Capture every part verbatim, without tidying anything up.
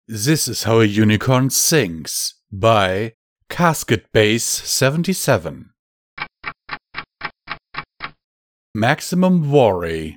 This is How a Unicorn Sings by Casket Base seventy-seven. Maximum Worry.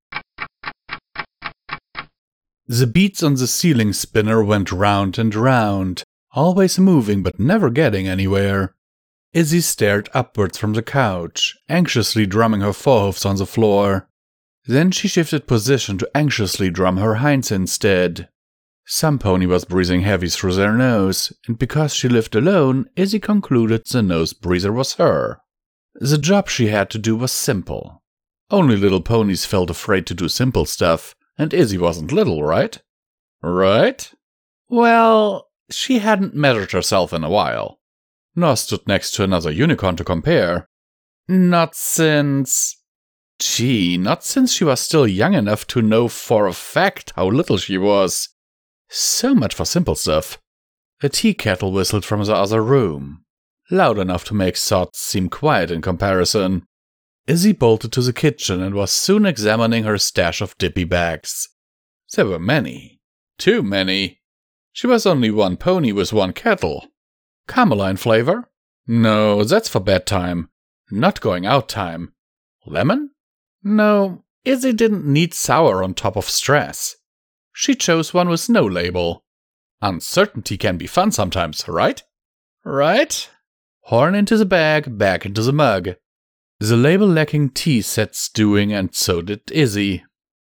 The beads on the ceiling spinner went round and round, always moving but never getting anywhere. Izzy stared upwards from the couch, anxiously drumming her forehoofs on the floor. Then she shifted position to anxiously drum her hinds instead. Some pony was breathing heavy through their nose, and because she lived alone, Izzy concluded the nose breather was her. The job she had to do was simple. Only little ponies felt afraid to do simple stuff, and Izzy wasn't little, right? Right? Well, she hadn't measured herself in a while, nor stood next to another unicorn to compare. Not since... Gee, not since she was still young enough to know for a fact how little she was. So much for simple stuff. A tea kettle whistled from the other room, loud enough to make thoughts seem quiet in comparison. Izzy bolted to the kitchen and was soon examining her stash of dippy bags. There were many. Too many. She was only one pony with one kettle. Carmeline flavor? No, that's for bedtime. Not going out time. Lemon? No, Izzy didn't need sour on top of stress. She chose one with no label. Uncertainty can be fun sometimes, right? Right? Horn into the bag, back into the mug. The label-lacking tea set stewing, and so did Izzy.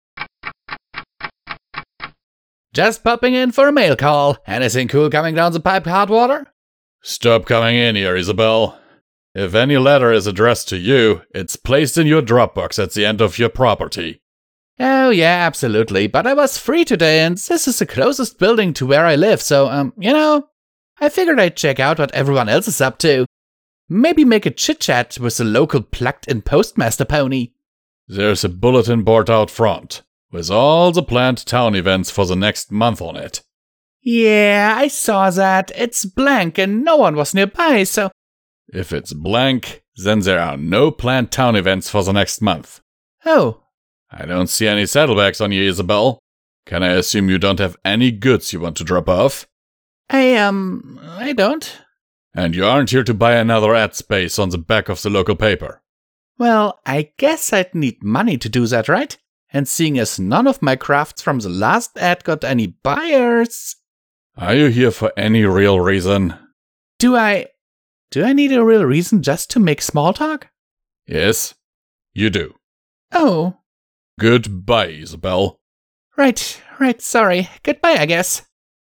Just popping in for a mail call. Anything cool coming down the pipe, hot water? Stop coming in here, Isabel. If any letter is addressed to you, it's placed in your Dropbox at the end of your property. Oh, yeah, absolutely, but I was free today, and this is the closest building to where I live, so, um, you know, I figured I'd check out what everyone else is up to. Maybe make a chit-chat with the local plucked-in postmaster pony. There's a bulletin board out front, with all the planned town events for the next month on it. Yeah, I saw that. It's blank, and no one was nearby, so... If it's blank, then there are no planned town events for the next month. Oh. I don't see any saddlebags on you, Isabel. Can I assume you don't have any goods you want to drop off? I, um, I don't. And you aren't here to buy another ad space on the back of the local paper? Well, I guess I'd need money to do that, right? And seeing as none of my crafts from the last ad got any buyers... Are you here for any real reason? Do I... Do I need a real reason just to make small talk? Yes, you do. Oh. Goodbye, Isabel. Right, right, sorry. Goodbye, I guess.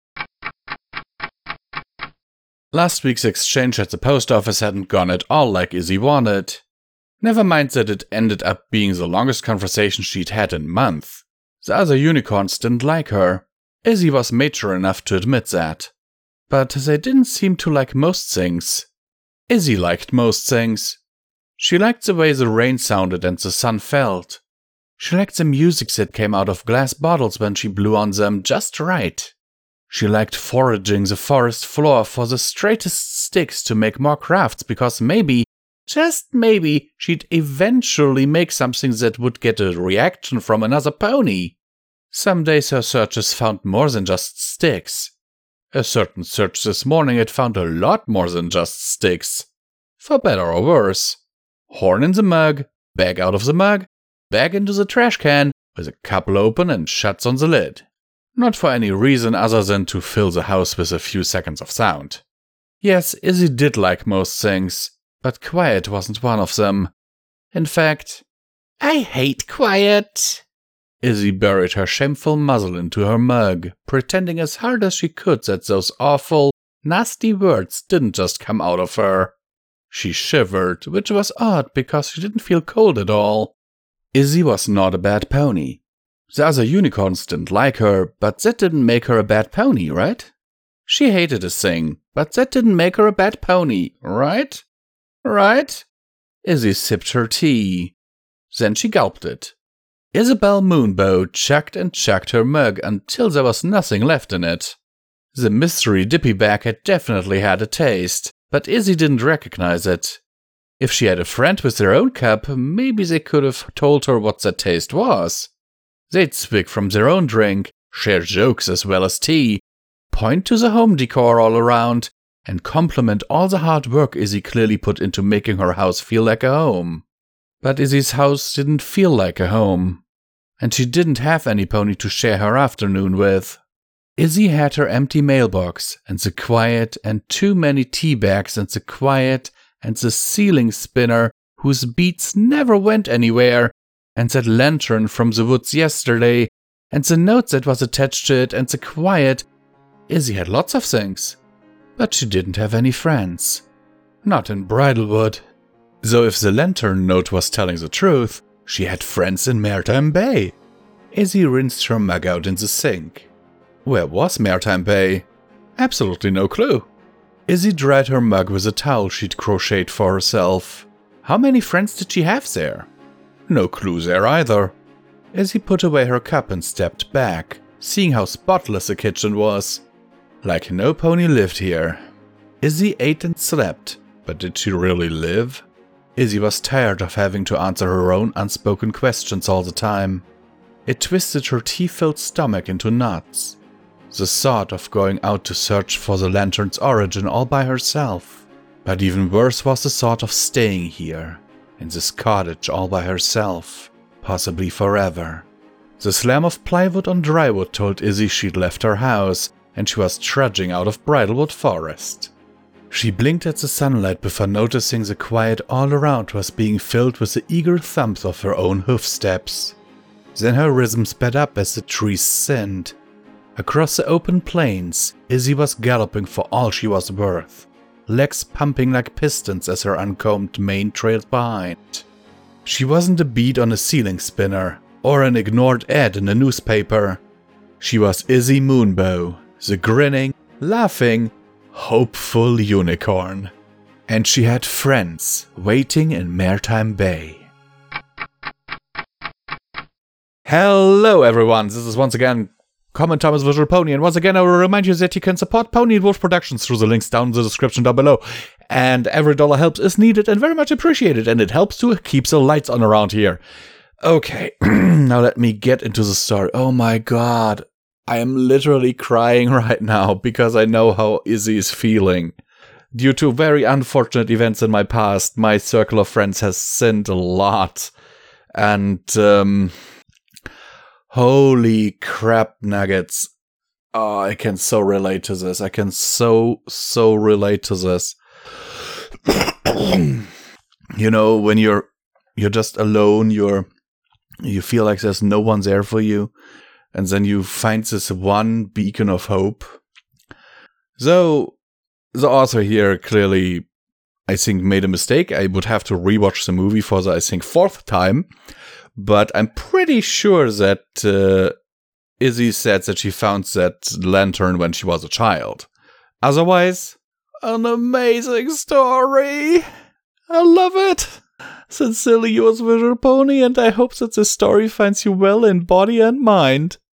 Last week's exchange at the post office hadn't gone at all like Izzy wanted. Never mind that it ended up being the longest conversation she'd had in months. The other unicorns didn't like her. Izzy was mature enough to admit that. But they didn't seem to like most things. Izzy liked most things. She liked the way the rain sounded and the sun felt. She liked the music that came out of glass bottles when she blew on them just right. She liked foraging the forest floor for the straightest sticks to make more crafts because maybe, just maybe, she'd eventually make something that would get a reaction from another pony. Some days her searches found more than just sticks. A certain search this morning had found a lot more than just sticks. For better or worse. Horn in the mug, bag out of the mug, bag into the trash can, with a couple open and shuts on the lid. Not for any reason other than to fill the house with a few seconds of sound. Yes, Izzy did like most things, but quiet wasn't one of them. In fact, I hate quiet. Izzy buried her shameful muzzle into her mug, pretending as hard as she could that those awful, nasty words didn't just come out of her. She shivered, which was odd because she didn't feel cold at all. Izzy was not a bad pony. The other unicorns didn't like her, but that didn't make her a bad pony, right? She hated a thing, but that didn't make her a bad pony, right? Right? Izzy sipped her tea. Then she gulped it. Isabel Moonbow chucked and chucked her mug until there was nothing left in it. The mystery dippy bag had definitely had a taste, but Izzy didn't recognize it. If she had a friend with their own cup, maybe they could have told her what that taste was. They'd swig from their own drink, share jokes as well as tea, point to the home decor all around and compliment all the hard work Izzy clearly put into making her house feel like a home. But Izzy's house didn't feel like a home, and she didn't have any pony to share her afternoon with. Izzy had her empty mailbox, and the quiet, and too many tea bags, and the quiet, and the ceiling spinner whose beats never went anywhere, and that lantern from the woods yesterday, and the note that was attached to it, and the quiet. Izzy had lots of things, but she didn't have any friends. Not in Bridlewood. So if the lantern note was telling the truth, she had friends in Maritime Bay. Izzy rinsed her mug out in the sink. Where was Maritime Bay? Absolutely no clue. Izzy dried her mug with a towel she'd crocheted for herself. How many friends did she have there? No clue there either. Izzy put away her cup and stepped back, seeing how spotless the kitchen was. Like no pony lived here. Izzy ate and slept, but did she really live? Izzy was tired of having to answer her own unspoken questions all the time. It twisted her tea-filled stomach into knots. The thought of going out to search for the lantern's origin all by herself. But even worse was the thought of staying here, in this cottage all by herself, possibly forever. The slam of plywood on drywood told Izzy she'd left her house, and she was trudging out of Bridlewood Forest. She blinked at the sunlight before noticing the quiet all around was being filled with the eager thumps of her own hoofsteps. Then her rhythm sped up as the trees thinned. Across the open plains, Izzy was galloping for all she was worth, legs pumping like pistons as her uncombed mane trailed behind. She wasn't a bead on a ceiling spinner, or an ignored ad in a newspaper. She was Izzy Moonbow, the grinning, laughing, hopeful unicorn. And she had friends waiting in Maritime Bay. Hello everyone, this is once again Common Thomas Visual Pony, and once again I will remind you that you can support Pony and Wolf Productions through the links down in the description down below. And every dollar helps is needed and very much appreciated, and it helps to keep the lights on around here. Okay, now let me get into the story. Oh my god, I am literally crying right now because I know how Izzy is feeling. Due to very unfortunate events in my past, my circle of friends has sinned a lot. And, um... holy crap nuggets. Oh, I can so relate to this. I can so, so relate to this. You know, when you're you're just alone, you're you feel like there's no one there for you, and then you find this one beacon of hope. So the author here clearly, I think, made a mistake. I would have to rewatch the movie for the, I think, fourth time. But I'm pretty sure that uh, Izzy said that she found that lantern when she was a child. Otherwise, an amazing story. I love it. Sincerely yours, Visual Pony, and I hope that this story finds you well in body and mind.